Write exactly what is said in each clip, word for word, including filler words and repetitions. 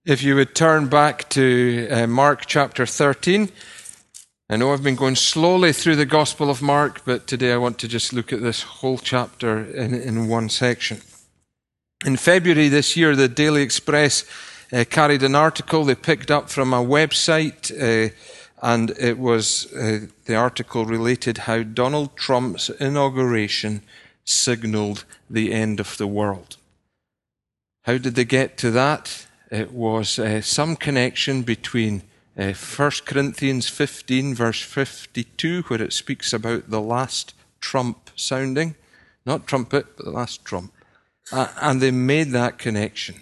If you would turn back to uh, Mark chapter thirteen. I know I've been going slowly through the Gospel of Mark, but today I want to just look at this whole chapter in, in one section. In February this year, the Daily Express uh, carried an article they picked up from a website, uh, and it was, uh, the article related how Donald Trump's inauguration signaled the end of the world. How did they get to that? It was uh, some connection between uh, First Corinthians fifteen, verse fifty-two, where it speaks about the last trump sounding. Not trumpet, but the last trump. Uh, and they made that connection.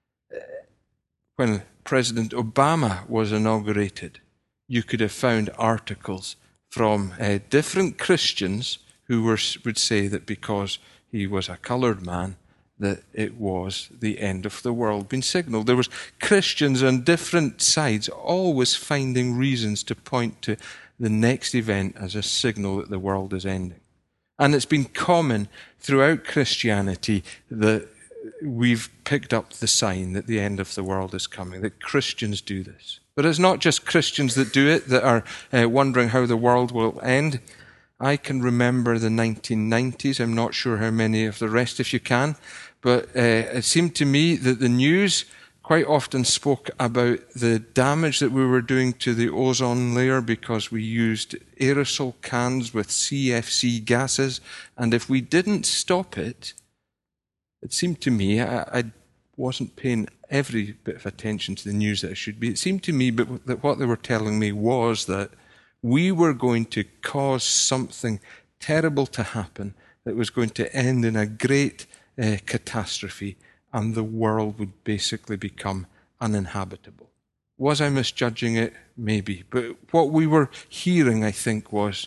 When President Obama was inaugurated, you could have found articles from uh, different Christians who were, would say that because he was a coloured man, that it was the end of the world being signalled. There was Christians on different sides always finding reasons to point to the next event as a signal that the world is ending. And it's been common throughout Christianity that we've picked up the sign that the end of the world is coming, that Christians do this. But it's not just Christians that do it, that are uh, wondering how the world will end. I can remember the nineteen nineties. I'm not sure how many of the rest of you can. But uh, it seemed to me that the news quite often spoke about the damage that we were doing to the ozone layer because we used aerosol cans with C F C gases. And if we didn't stop it, it seemed to me, I, I wasn't paying every bit of attention to the news that I should be. It seemed to me but that what they were telling me was that we were going to cause something terrible to happen that was going to end in a great uh, catastrophe, and the world would basically become uninhabitable. Was I misjudging it? Maybe. But what we were hearing, I think, was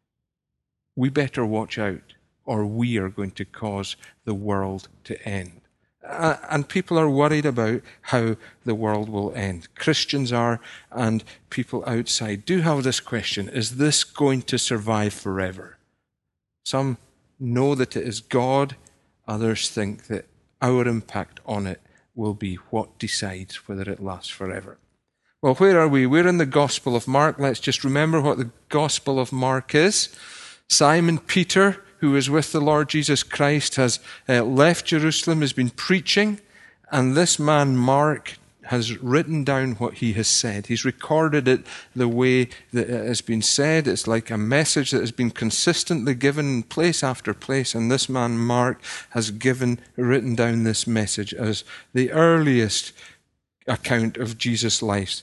we better watch out, or we are going to cause the world to end. Uh, and people are worried about how the world will end. Christians are, and people outside do have this question: is this going to survive forever? Some know that it is God. Others think that our impact on it will be what decides whether it lasts forever. Well, where are we? We're in the Gospel of Mark. Let's just remember what the Gospel of Mark is. Simon Peter, who is with the Lord Jesus Christ, has uh, left Jerusalem, has been preaching, and this man, Mark, has written down what he has said. He's recorded it the way that it has been said. It's like a message that has been consistently given place after place, and this man, Mark, has given, written down this message as the earliest account of Jesus' life.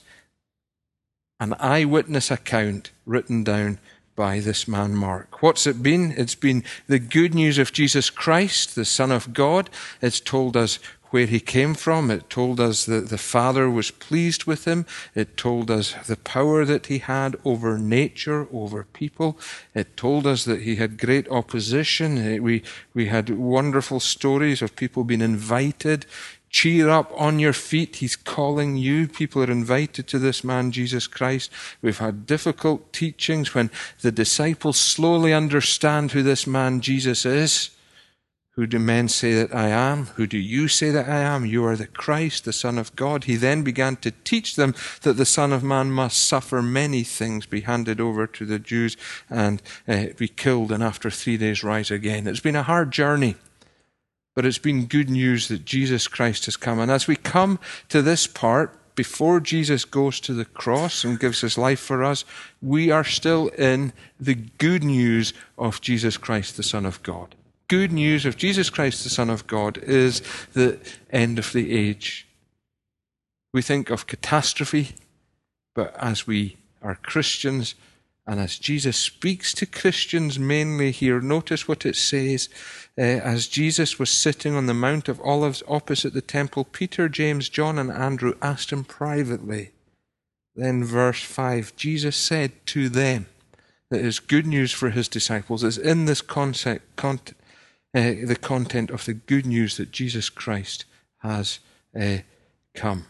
An eyewitness account written down by this man Mark. What's it been? It's been the good news of Jesus Christ, the Son of God. It's told us where he came from. It told us that the Father was pleased with him. It told us the power that he had over nature, over people. It told us that he had great opposition. We, we had wonderful stories of people being invited. Cheer up, on your feet, he's calling you. People are invited to this man, Jesus Christ. We've had difficult teachings when the disciples slowly understand who this man, Jesus, is. Who do men say that I am? Who do you say that I am? You are the Christ, the Son of God. He then began to teach them that the Son of Man must suffer many things, be handed over to the Jews and uh, be killed, and after three days rise again. It's been a hard journey. But it's been good news that Jesus Christ has come. And as we come to this part, before Jesus goes to the cross and gives his life for us, we are still in the good news of Jesus Christ, the Son of God. Good news of Jesus Christ, the Son of God, is the end of the age. We think of catastrophe, but as we are Christians, and as Jesus speaks to Christians mainly here, notice what it says. Uh, as Jesus was sitting on the Mount of Olives opposite the temple, Peter, James, John, and Andrew asked him privately. Then verse five, Jesus said to them that his good news for his disciples is in this concept, content, uh, the content of the good news that Jesus Christ has uh, come.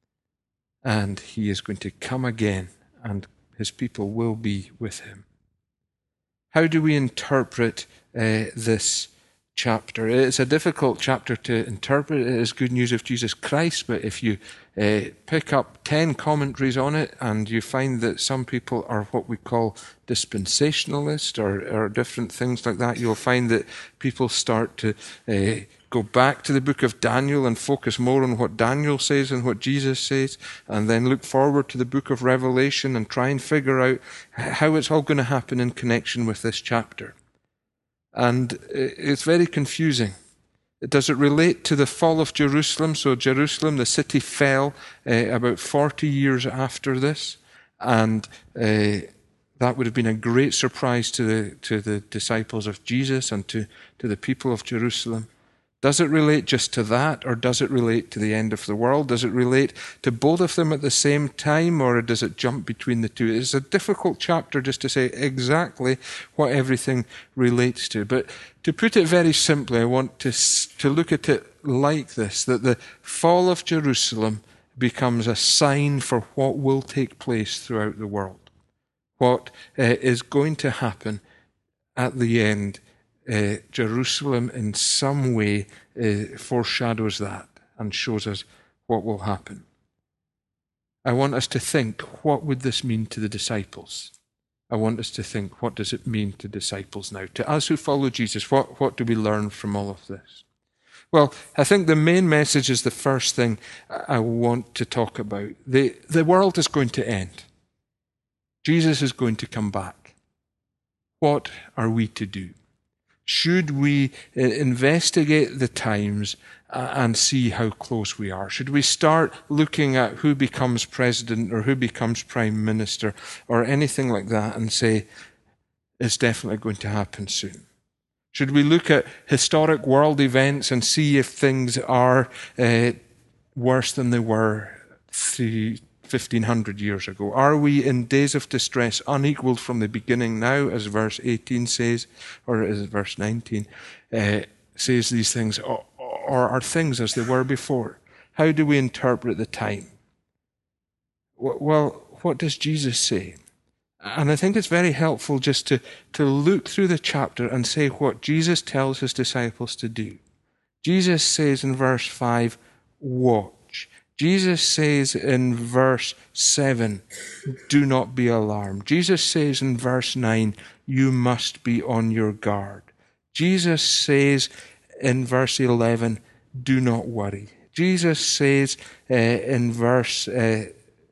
And he is going to come again, and his people will be with him. How do we interpret uh, this chapter. It's a difficult chapter to interpret. It is good news of Jesus Christ, but if you uh, pick up ten commentaries on it and you find that some people are what we call dispensationalists or, or different things like that, you'll find that people start to uh, go back to the book of Daniel and focus more on what Daniel says and what Jesus says, and then look forward to the book of Revelation and try and figure out how it's all going to happen in connection with this chapter. And it's very confusing. Does it relate to the fall of Jerusalem? So Jerusalem, the city, fell uh, about forty years after this, and uh, that would have been a great surprise to the to the disciples of Jesus and to, to the people of Jerusalem. Does it relate just to that, or does it relate to the end of the world? Does it relate to both of them at the same time, or does it jump between the two? It's a difficult chapter just to say exactly what everything relates to. But to put it very simply, I want to, to look at it like this, that the fall of Jerusalem becomes a sign for what will take place throughout the world, what uh, is going to happen at the end. Uh, Jerusalem in some way uh, foreshadows that and shows us what will happen. I want us to think, what would this mean to the disciples? I want us to think, what does it mean to disciples now? To us who follow Jesus, what, what do we learn from all of this? Well, I think the main message is the first thing I want to talk about. The, the world is going to end. Jesus is going to come back. What are we to do? Should we investigate the times and see how close we are? Should we start looking at who becomes president or who becomes prime minister or anything like that and say, it's definitely going to happen soon? Should we look at historic world events and see if things are uh, worse than they were three, fifteen hundred years ago? Are we in days of distress unequaled from the beginning now, as verse eighteen says, or as verse nineteen uh, says these things, or, or are things as they were before? How do we interpret the time? Well, what does Jesus say? And I think it's very helpful just to, to look through the chapter and say what Jesus tells his disciples to do. Jesus says in verse five, watch. Jesus says in verse seven, do not be alarmed. Jesus says in verse nine, you must be on your guard. Jesus says in verse eleven, do not worry. Jesus says uh, in verse, uh,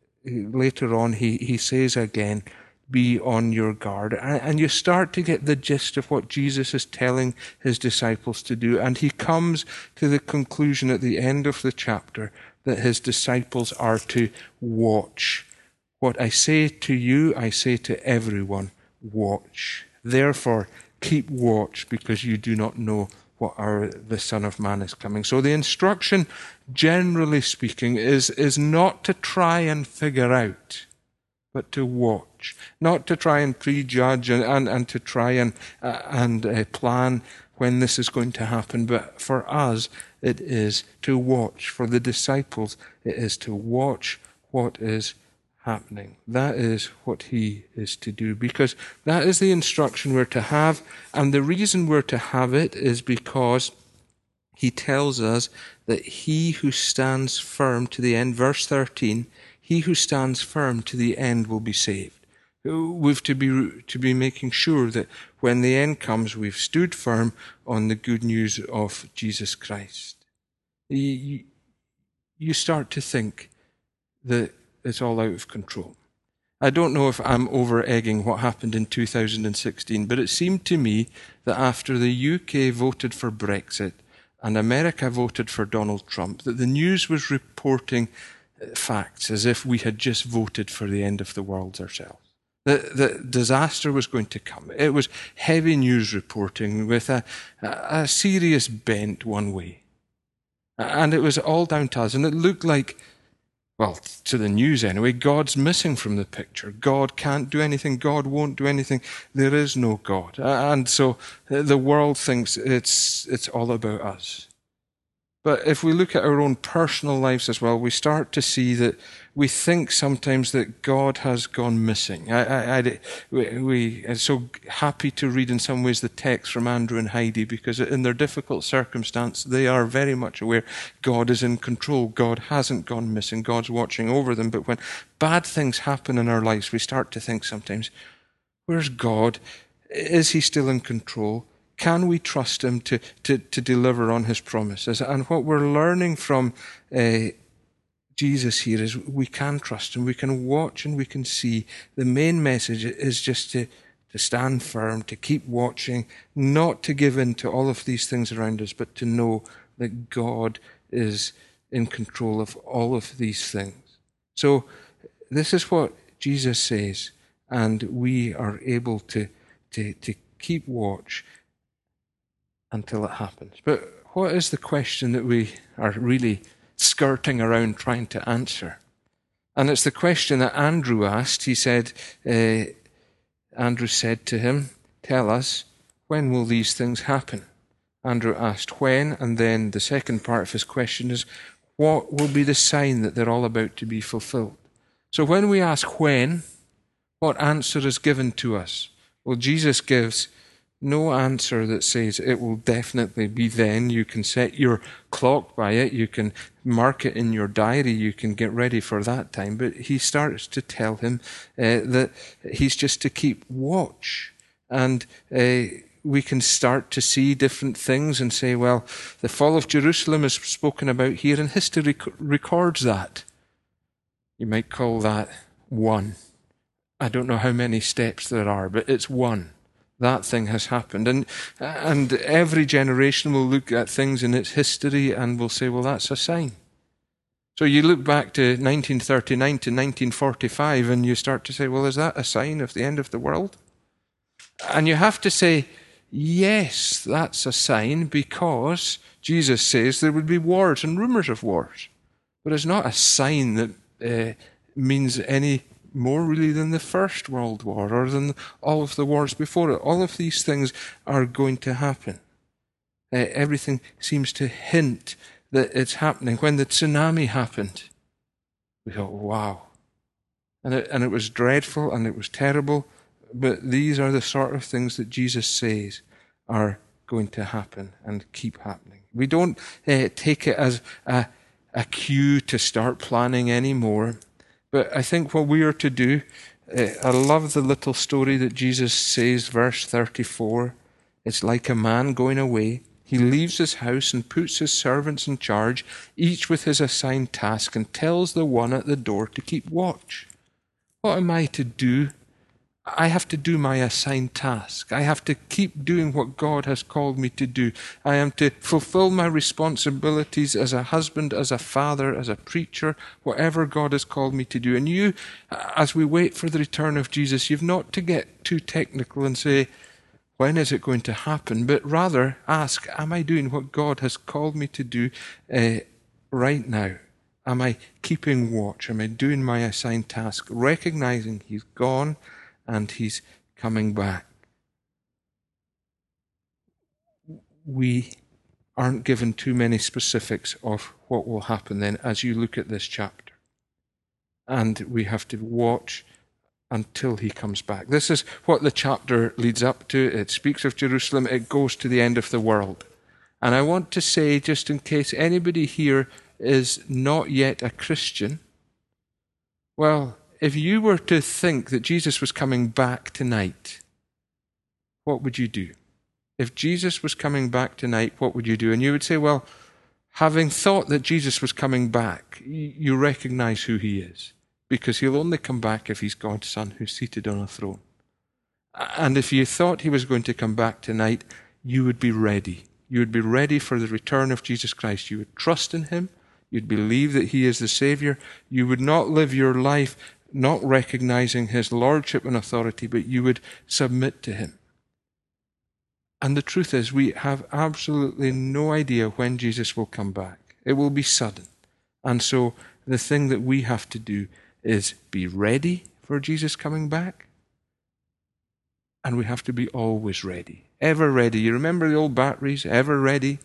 later on, he, he says again, be on your guard. And, and you start to get the gist of what Jesus is telling his disciples to do. And he comes to the conclusion at the end of the chapter that his disciples are to watch. What I say to you, I say to everyone, watch. Therefore, keep watch, because you do not know what hour the Son of Man is coming. So the instruction, generally speaking, is, is not to try and figure out, but to watch. Not to try and prejudge and, and, and to try and, uh, and uh, plan when this is going to happen. But for us, it is to watch. For the disciples, it is to watch what is happening. That is what he is to do, because that is the instruction we're to have. And the reason we're to have it is because he tells us that he who stands firm to the end, verse thirteen, he who stands firm to the end will be saved. We've to be to be making sure that when the end comes, we've stood firm on the good news of Jesus Christ. You, you start to think that it's all out of control. I don't know if I'm over-egging what happened in two thousand sixteen, but it seemed to me that after the U K voted for Brexit and America voted for Donald Trump, that the news was reporting facts as if we had just voted for the end of the world ourselves. The, the disaster was going to come. It was heavy news reporting with a, a serious bent one way. And it was all down to us. And it looked like, well, to the news anyway, God's missing from the picture. God can't do anything. God won't do anything. There is no God. And so the world thinks it's, it's all about us. But if we look at our own personal lives as well, we start to see that we think sometimes that God has gone missing. I, I, I, we, we are so happy to read in some ways the text from Andrew and Heidi, because in their difficult circumstance, they are very much aware God is in control. God hasn't gone missing. God's watching over them. But when bad things happen in our lives, we start to think sometimes, where's God? Is he still in control? Can we trust him to, to, to deliver on his promises? And what we're learning from uh, Jesus here is we can trust him. We can watch and we can see. The main message is just to, to stand firm, to keep watching, not to give in to all of these things around us, but to know that God is in control of all of these things. So this is what Jesus says, and we are able to, to, to keep watch until it happens. But what is the question that we are really skirting around trying to answer? And it's the question that Andrew asked. He said, uh, Andrew said to him, tell us, when will these things happen? Andrew asked when, and then the second part of his question is, what will be the sign that they're all about to be fulfilled? So when we ask when, what answer is given to us? Well, Jesus gives no answer that says it will definitely be then. You can set your clock by it. You can mark it in your diary. You can get ready for that time. But he starts to tell him uh, that he's just to keep watch. And uh, we can start to see different things and say, well, the fall of Jerusalem is spoken about here, and history rec- records that. You might call that one. I don't know how many steps there are, but it's one. That thing has happened. And and every generation will look at things in its history and will say, well, that's a sign. So you look back to nineteen thirty-nine to nineteen forty-five and you start to say, well, is that a sign of the end of the world? And you have to say, yes, that's a sign, because Jesus says there would be wars and rumors of wars. But it's not a sign that uh, means any more really than the First World War or than all of the wars before it. All of these things are going to happen. Uh, everything seems to hint that it's happening. When the tsunami happened, we thought, wow. And it, and it was dreadful and it was terrible, but these are the sort of things that Jesus says are going to happen and keep happening. We don't uh, take it as a, a cue to start planning anymore. But I think what we are to do, uh, I love the little story that Jesus says, verse thirty-four. It's like a man going away. He leaves his house and puts his servants in charge, each with his assigned task, and tells the one at the door to keep watch. What am I to do? I have to do my assigned task. I have to keep doing what God has called me to do. I am to fulfill my responsibilities as a husband, as a father, as a preacher, whatever God has called me to do. And you, as we wait for the return of Jesus, you've not to get too technical and say, when is it going to happen? But rather ask, am I doing what God has called me to do uh, right now? Am I keeping watch? Am I doing my assigned task? Recognizing he's gone and he's coming back. We aren't given too many specifics of what will happen then as you look at this chapter. And we have to watch until he comes back. This is what the chapter leads up to. It speaks of Jerusalem. It goes to the end of the world. And I want to say, just in case anybody here is not yet a Christian, well, if you were to think that Jesus was coming back tonight, what would you do? If Jesus was coming back tonight, what would you do? And you would say, well, having thought that Jesus was coming back, you recognize who he is, because he'll only come back if he's God's Son who's seated on a throne. And if you thought he was going to come back tonight, you would be ready. You would be ready for the return of Jesus Christ. You would trust in him. You'd believe that he is the Savior. You would not live your life not recognizing his lordship and authority, but you would submit to him. And the truth is, we have absolutely no idea when Jesus will come back. It will be sudden. And so the thing that we have to do is be ready for Jesus coming back. And we have to be always ready. Ever ready. You remember the old batteries? Ever ready.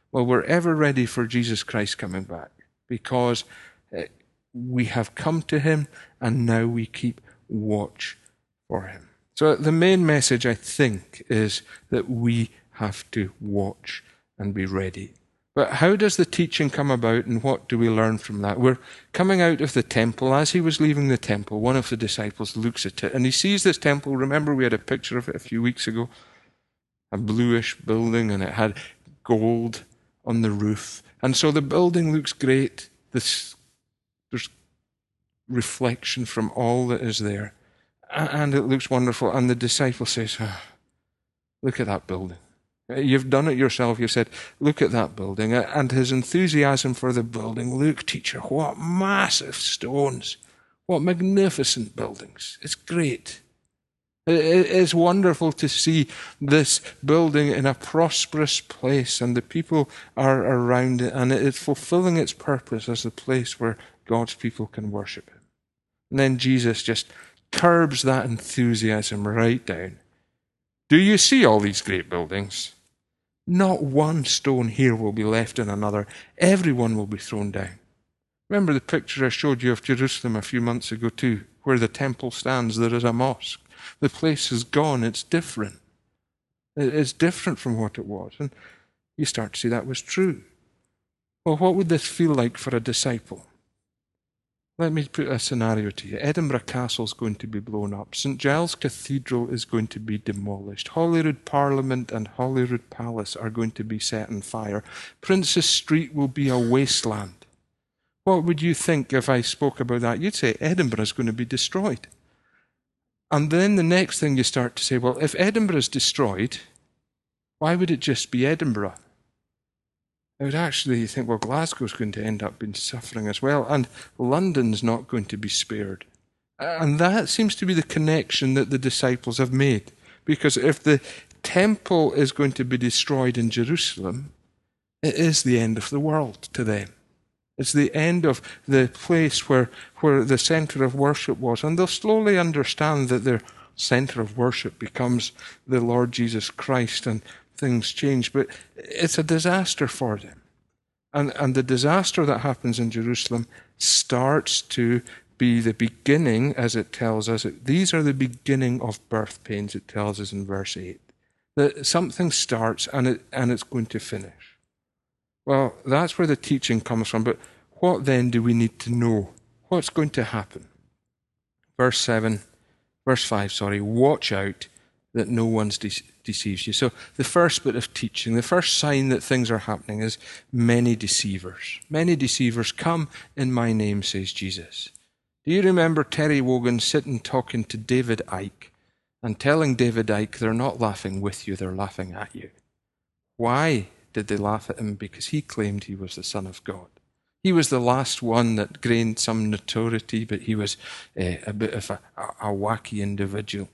Well, we're ever ready for Jesus Christ coming back because uh, we have come to him and now we keep watch for him. So the main message, I think, is that we have to watch and be ready. But how does the teaching come about and what do we learn from that? We're coming out of the temple. As he was leaving the temple, one of the disciples looks at it and he sees this temple. Remember, we had a picture of it a few weeks ago. A bluish building, and it had gold on the roof. And so the building looks great. This, there's reflection from all that is there. And it looks wonderful. And the disciple says, oh, look at that building. You've done it yourself. You've said, look at that building. And his enthusiasm for the building. Look, teacher, what massive stones. What magnificent buildings. It's great. It's wonderful to see this building in a prosperous place and the people are around it and it's fulfilling its purpose as the place where God's people can worship him. And then Jesus just curbs that enthusiasm right down. Do you see all these great buildings? Not one stone here will be left in another. Everyone will be thrown down. Remember the picture I showed you of Jerusalem a few months ago too, where the temple stands, there is a mosque. The place is gone. It's different. It's different from what it was. And you start to see that was true. Well, what would this feel like for a disciple? Let me put a scenario to you. Edinburgh Castle is going to be blown up. Saint Giles Cathedral is going to be demolished. Holyrood Parliament and Holyrood Palace are going to be set on fire. Princes Street will be a wasteland. What would you think if I spoke about that? You'd say Edinburgh is going to be destroyed. And then the next thing you start to say, well, if Edinburgh is destroyed, why would it just be Edinburgh? I would actually think, well, Glasgow's going to end up being suffering as well, and London's not going to be spared. And that seems to be the connection that the disciples have made. Because if the temple is going to be destroyed in Jerusalem, it is the end of the world to them. It's the end of the place where, where the centre of worship was. And they'll slowly understand that their centre of worship becomes the Lord Jesus Christ and things change. But it's a disaster for them. And, and the disaster that happens in Jerusalem starts to be the beginning, as it tells us. These are the beginning of birth pains, it tells us in verse eight. That something starts and it and it's going to finish. Well, that's where the teaching comes from. But what then do we need to know? What's going to happen? Verse seven, verse five, sorry. Watch out that no one de- deceives you. So the first bit of teaching, the first sign that things are happening is many deceivers. Many deceivers come in my name, says Jesus. Do you remember Terry Wogan sitting talking to David Icke and telling David Icke they're not laughing with you, they're laughing at you? Why did they laugh at him? Because he claimed he was the Son of God. He was the last one that gained some notoriety, but he was uh, a bit of a, a, a wacky individual.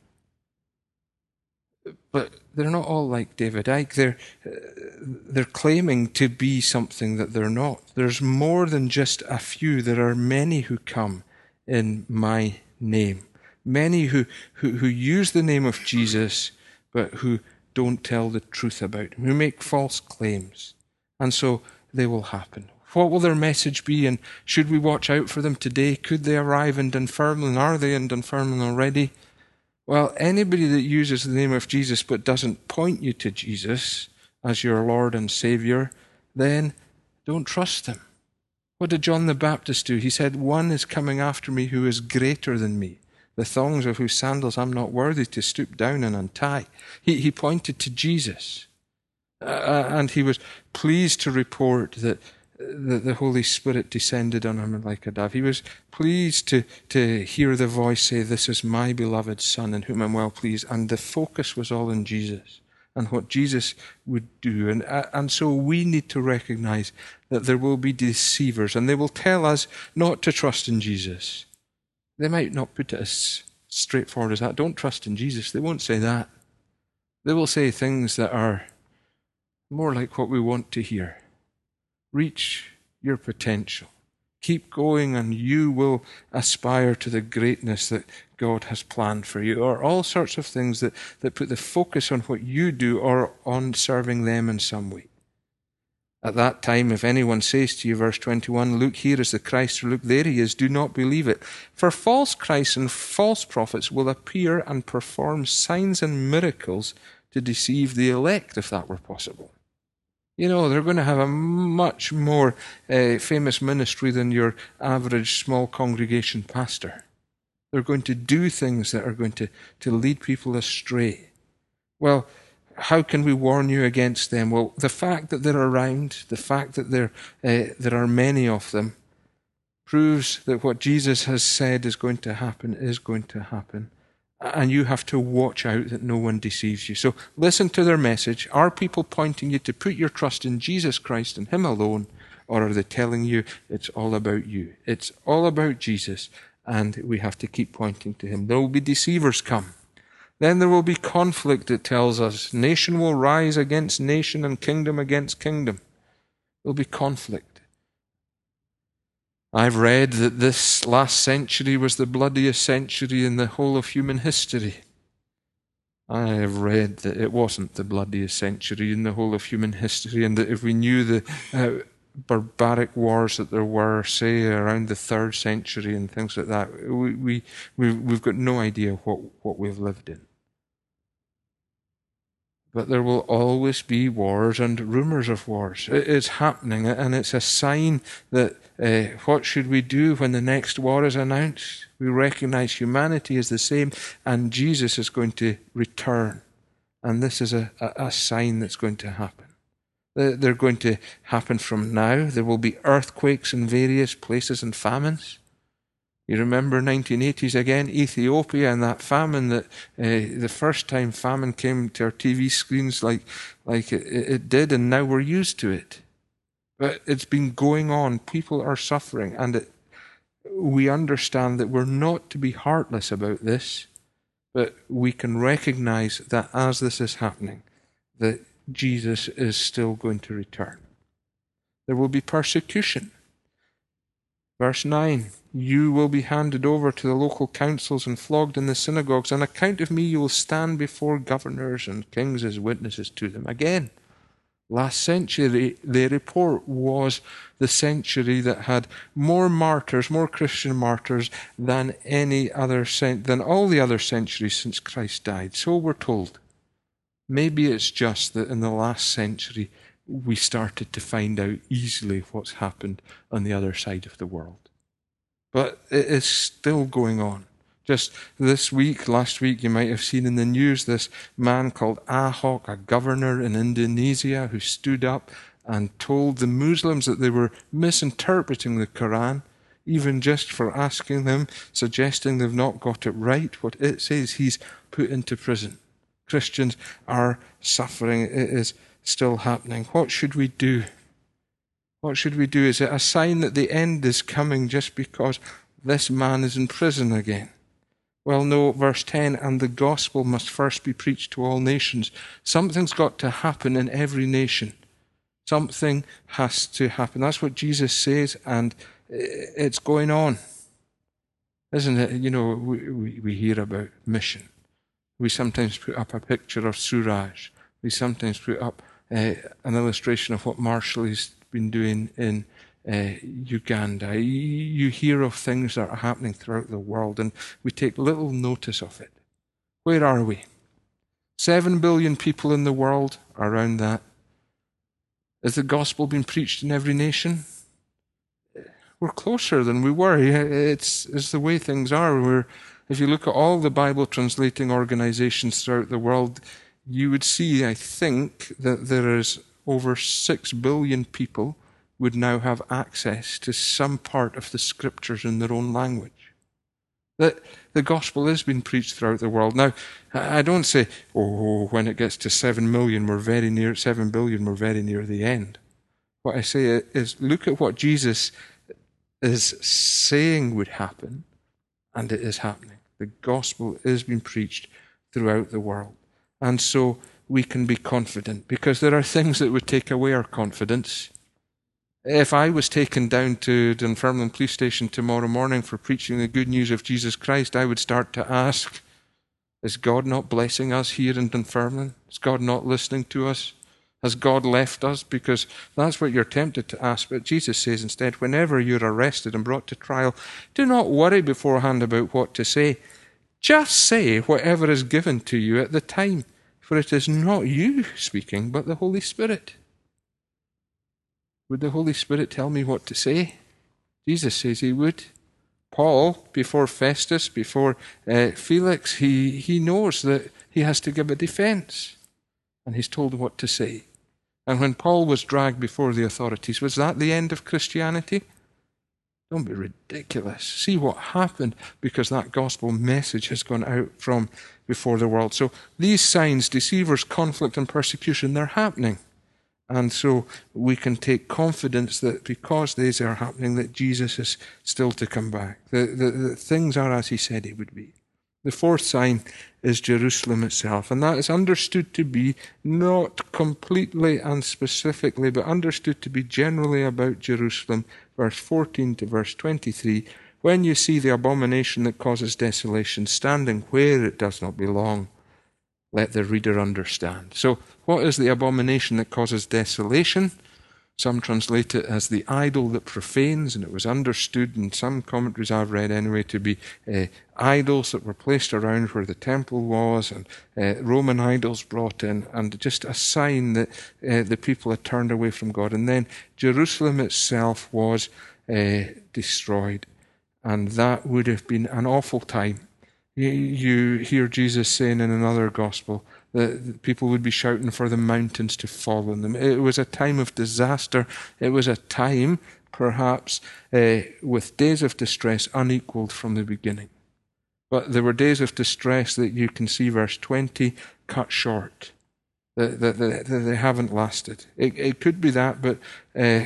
But they're not all like David Icke. They're, uh, they're claiming to be something that they're not. There's more than just a few. There are many who come in my name. Many who, who, who use the name of Jesus, but who don't tell the truth about him, who make false claims. And so they will happen. What will their message be, and should we watch out for them today? Could they arrive in Dunfermline? Are they in Dunfermline already? Well, anybody that uses the name of Jesus but doesn't point you to Jesus as your Lord and Saviour, then don't trust them. What did John the Baptist do? He said, one is coming after me who is greater than me, the thongs of whose sandals I'm not worthy to stoop down and untie. He, he pointed to Jesus. Uh, and he was pleased to report that that the Holy Spirit descended on him like a dove. He was pleased to, to hear the voice say, this is my beloved Son in whom I'm well pleased. And the focus was all in Jesus and what Jesus would do. And, and so we need to recognize that there will be deceivers and they will tell us not to trust in Jesus. They might not put it as straightforward as that. Don't trust in Jesus. They won't say that. They will say things that are more like what we want to hear. Reach your potential. Keep going and you will aspire to the greatness that God has planned for you. Or all sorts of things that, that put the focus on what you do or on serving them in some way. At that time, if anyone says to you, verse twenty-one, look, here is the Christ, or look, there he is, do not believe it. For false Christs and false prophets will appear and perform signs and miracles to deceive the elect, if that were possible. You know, they're going to have a much more uh, famous ministry than your average small congregation pastor. They're going to do things that are going to, to lead people astray. Well, how can we warn you against them? Well, the fact that they're around, the fact that there, uh, there are many of them, proves that what Jesus has said is going to happen is going to happen. And you have to watch out that no one deceives you. So listen to their message. Are people pointing you to put your trust in Jesus Christ and Him alone? Or are they telling you it's all about you? It's all about Jesus, and we have to keep pointing to Him. There will be deceivers come. Then there will be conflict, it tells us. Nation will rise against nation and kingdom against kingdom. There will be conflict. I've read that this last century was the bloodiest century in the whole of human history. I have read that it wasn't the bloodiest century in the whole of human history, and that if we knew the uh, barbaric wars that there were, say, around the third century and things like that, we, we, we've, we've got no idea what, what we've lived in. But there will always be wars and rumours of wars. It is happening, and it's a sign that uh, what should we do when the next war is announced? We recognise humanity is the same, and Jesus is going to return. And this is a, a, a sign that's going to happen. They're going to happen from now. There will be earthquakes in various places and famines. You remember nineteen eighties again, Ethiopia, and that famine that uh, the first time famine came to our T V screens like, like it, it did, and now we're used to it. But it's been going on. People are suffering, and it, we understand that we're not to be heartless about this, but we can recognize that as this is happening, that Jesus is still going to return. There will be persecution. Verse nine, you will be handed over to the local councils and flogged in the synagogues. On account of me, you will stand before governors and kings as witnesses to them. Again, last century, the report was the century that had more martyrs, more Christian martyrs than any other, than all the other centuries since Christ died. So we're told. Maybe it's just that in the last century, we started to find out easily what's happened on the other side of the world. But it is still going on. Just this week, last week, you might have seen in the news this man called Ahok, a governor in Indonesia, who stood up and told the Muslims that they were misinterpreting the Quran, even just for asking them, suggesting they've not got it right. What it says, he's put into prison. Christians are suffering. It is still happening. What should we do? What should we do? Is it a sign that the end is coming just because this man is in prison again? Well, no, verse ten, and the gospel must first be preached to all nations. Something's got to happen in every nation. Something has to happen. That's what Jesus says, and it's going on. Isn't it? You know, we, we, we hear about mission. We sometimes put up a picture of Suraj. We sometimes put up uh, an illustration of what Marshall has been doing in uh, Uganda. You, you hear of things that are happening throughout the world, and we take little notice of it. Where are we? Seven billion people in the world, around that. Has the gospel been preached in every nation? We're closer than we were. It's, it's the way things are. We're, if you look at all the Bible translating organizations throughout the world, you would see, I think, that there is over six billion people would now have access to some part of the scriptures in their own language. That the gospel is being preached throughout the world. Now, I don't say, oh, when it gets to seven million, we're very near, seven billion, we're very near the end. What I say is, look at what Jesus is saying would happen, and it is happening. The gospel is being preached throughout the world. And so we can be confident, because there are things that would take away our confidence. If I was taken down to Dunfermline Police Station tomorrow morning for preaching the good news of Jesus Christ, I would start to ask, is God not blessing us here in Dunfermline? Is God not listening to us? Has God left us? Because that's what you're tempted to ask. But Jesus says instead, whenever you're arrested and brought to trial, do not worry beforehand about what to say. Just say whatever is given to you at the time, for it is not you speaking, but the Holy Spirit. Would the Holy Spirit tell me what to say? Jesus says he would. Paul, before Festus, before uh, Felix, he, he knows that he has to give a defense. And he's told what to say. And when Paul was dragged before the authorities, was that the end of Christianity? Don't be ridiculous. See what happened because that gospel message has gone out from before the world. So these signs, deceivers, conflict and persecution, they're happening. And so we can take confidence that because these are happening, that Jesus is still to come back. The, the, the things are as he said he would be. The fourth sign is Jerusalem itself, and that is understood to be not completely and specifically, but understood to be generally about Jerusalem, verse fourteen to verse twenty-three, when you see the abomination that causes desolation standing where it does not belong, let the reader understand. So, what is the abomination that causes desolation? Some translate it as the idol that profanes, and it was understood in some commentaries I've read anyway to be uh, idols that were placed around where the temple was, and uh, Roman idols brought in, and just a sign that uh, the people had turned away from God. And then Jerusalem itself was uh, destroyed, and that would have been an awful time. You, you hear Jesus saying in another gospel, that people would be shouting for the mountains to fall on them. It was a time of disaster. It was a time, perhaps, uh, with days of distress unequaled from the beginning. But there were days of distress that you can see, verse twenty, cut short. That, that, that, that they haven't lasted. It, it could be that, but uh,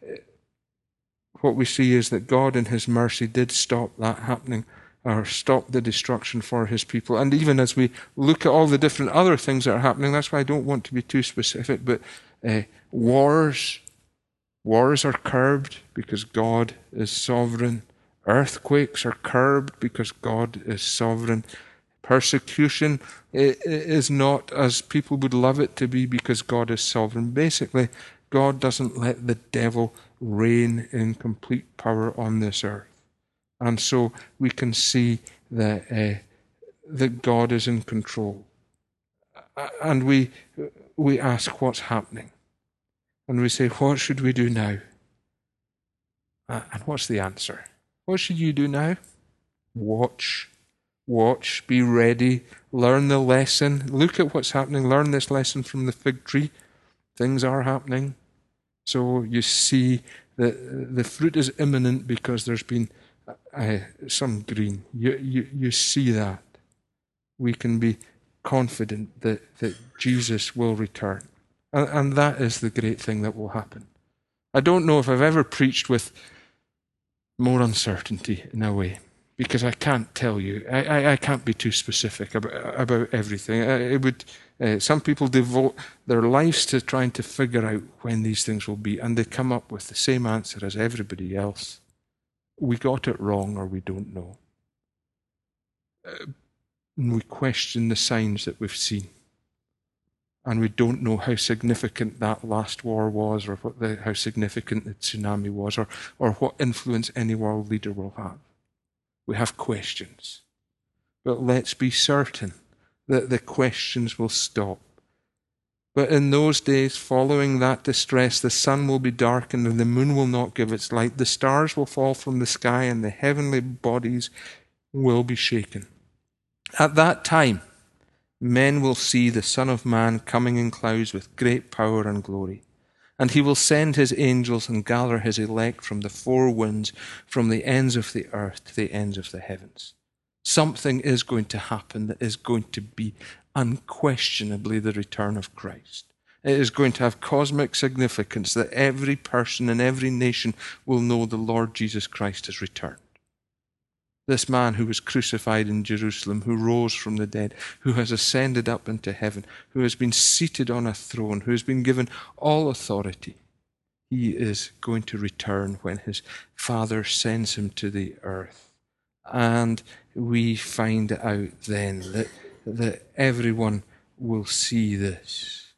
what we see is that God in his mercy did stop that happening, or stop the destruction for his people. And even as we look at all the different other things that are happening, that's why I don't want to be too specific, but uh, wars, wars are curbed because God is sovereign. Earthquakes are curbed because God is sovereign. Persecution is not as people would love it to be because God is sovereign. Basically, God doesn't let the devil reign in complete power on this earth. And so we can see that uh, that God is in control. And we we ask what's happening. And we say, what should we do now? Uh, and what's the answer? What should you do now? Watch. Watch. Be ready. Learn the lesson. Look at what's happening. Learn this lesson from the fig tree. Things are happening. So you see that the fruit is imminent because there's been Uh, some green. You, you, you see that. We can be confident that, that Jesus will return. And, and that is the great thing that will happen. I don't know if I've ever preached with more uncertainty in a way, because I can't tell you. I, I, I can't be too specific about, about everything. It would, uh, some people devote their lives to trying to figure out when these things will be, and they come up with the same answer as everybody else. We got it wrong, or we don't know. Uh, we question the signs that we've seen. And we don't know how significant that last war was, or what the, how significant the tsunami was, or, or what influence any world leader will have. We have questions. But let's be certain that the questions will stop. But in those days, following that distress, the sun will be darkened and the moon will not give its light. The stars will fall from the sky and the heavenly bodies will be shaken. At that time, men will see the Son of Man coming in clouds with great power and glory. And he will send his angels and gather his elect from the four winds, from the ends of the earth to the ends of the heavens. Something is going to happen that is going to be unquestionably the return of Christ. It is going to have cosmic significance that every person in every nation will know the Lord Jesus Christ has returned. This man who was crucified in Jerusalem, who rose from the dead, who has ascended up into heaven, who has been seated on a throne, who has been given all authority, he is going to return when his Father sends him to the earth. And we find out then that, that everyone will see this.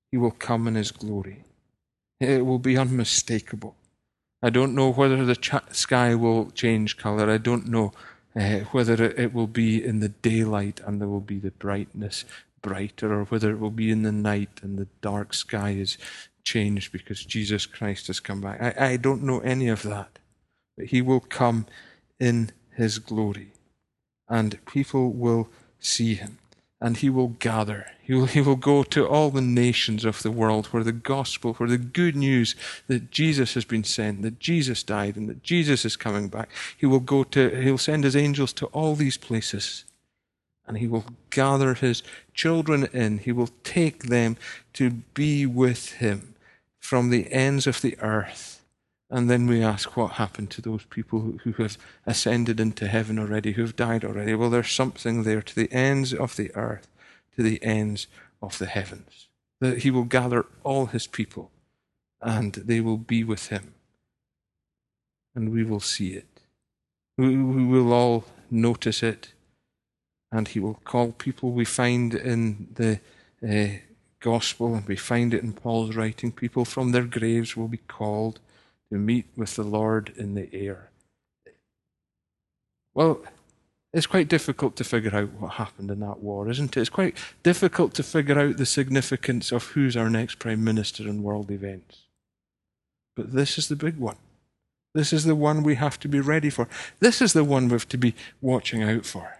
He will come in his glory. It will be unmistakable. I don't know whether the ch- sky will change colour. I don't know uh, whether it, it will be in the daylight and there will be the brightness brighter, or whether it will be in the night and the dark sky is changed because Jesus Christ has come back. I, I don't know any of that. But he will come in his glory, and people will see him, and he will gather. He will, he will go to all the nations of the world where the gospel, where the good news that Jesus has been sent, that Jesus died, and that Jesus is coming back. He will go to, he'll send his angels to all these places, and he will gather his children in. He will take them to be with him from the ends of the earth. And then we ask, what happened to those people who have ascended into heaven already, who have died already? Well, there's something there, to the ends of the earth, to the ends of the heavens. That he will gather all his people, and they will be with him. And we will see it. We, we will all notice it. And he will call people we find in the uh, gospel, and we find it in Paul's writing. People from their graves will be called to meet with the Lord in the air. Well, it's quite difficult to figure out what happened in that war, isn't it? It's quite difficult to figure out the significance of who's our next Prime Minister in world events. But this is the big one. This is the one we have to be ready for. This is the one we have to be watching out for.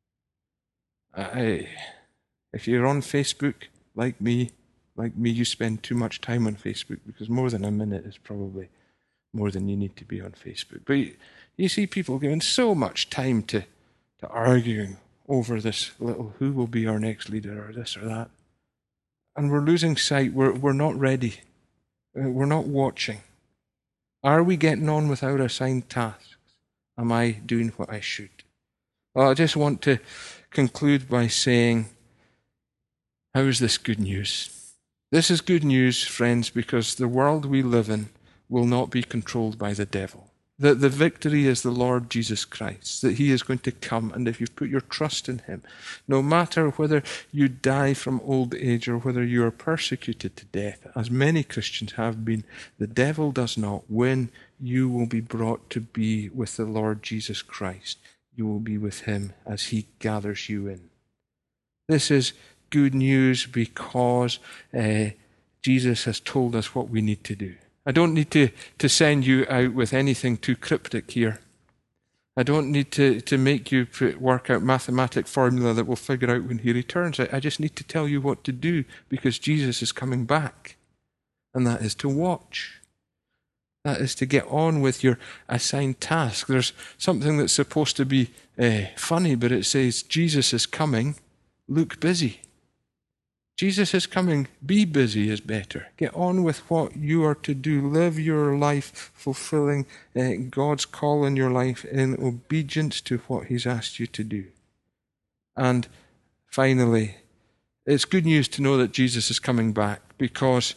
I, if you're on Facebook, like me, like me, you spend too much time on Facebook, because more than a minute is probably more than you need to be on Facebook. But you, you see people giving so much time to, to arguing over this little, who will be our next leader, or this or that. And we're losing sight. We're, we're not ready. We're not watching. Are we getting on with our assigned tasks? Am I doing what I should? Well, I just want to conclude by saying, how is this good news? This is good news, friends, because the world we live in will not be controlled by the devil. That the victory is the Lord Jesus Christ, that he is going to come, and if you put your trust in him, no matter whether you die from old age or whether you are persecuted to death, as many Christians have been, the devil does not win. You will be brought to be with the Lord Jesus Christ. You will be with him as he gathers you in. This is good news because uh, Jesus has told us what we need to do. I don't need to, to send you out with anything too cryptic here. I don't need to, to make you put, work out mathematic formula that we'll figure out when he returns. I, I just need to tell you what to do, because Jesus is coming back. And that is to watch. That is to get on with your assigned task. There's something that's supposed to be uh, funny, but it says, Jesus is coming, look busy. Jesus is coming, be busy is better. Get on with what you are to do. Live your life fulfilling uh, God's call in your life in obedience to what he's asked you to do. And finally, it's good news to know that Jesus is coming back, because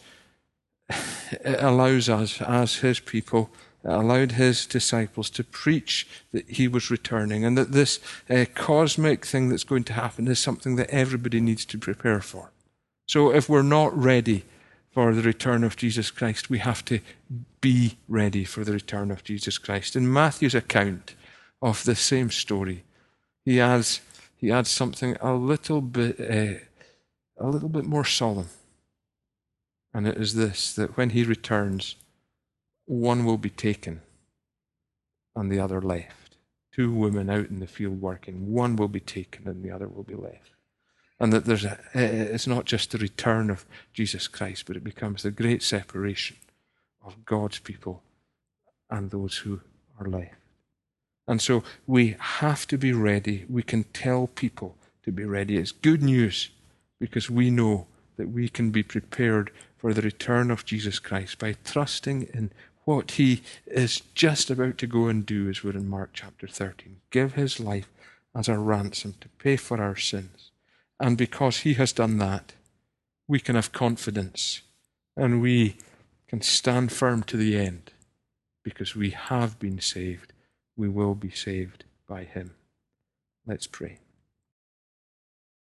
it allows us as his people, it allowed his disciples to preach that he was returning, and that this uh, cosmic thing that's going to happen is something that everybody needs to prepare for. So if we're not ready for the return of Jesus Christ, we have to be ready for the return of Jesus Christ. In Matthew's account of the same story, he adds he adds something a little bit uh, a little bit more solemn, and it is this: that when he returns, one will be taken and the other left. Two women out in the field working, one will be taken and the other will be left. And that there's a, it's not just the return of Jesus Christ, but it becomes the great separation of God's people and those who are left. And so we have to be ready. We can tell people to be ready. It's good news, because we know that we can be prepared for the return of Jesus Christ by trusting in what he is just about to go and do, as we're in Mark chapter thirteen. Give his life as a ransom to pay for our sins. And because he has done that, we can have confidence, and we can stand firm to the end, because we have been saved. We will be saved by him. Let's pray.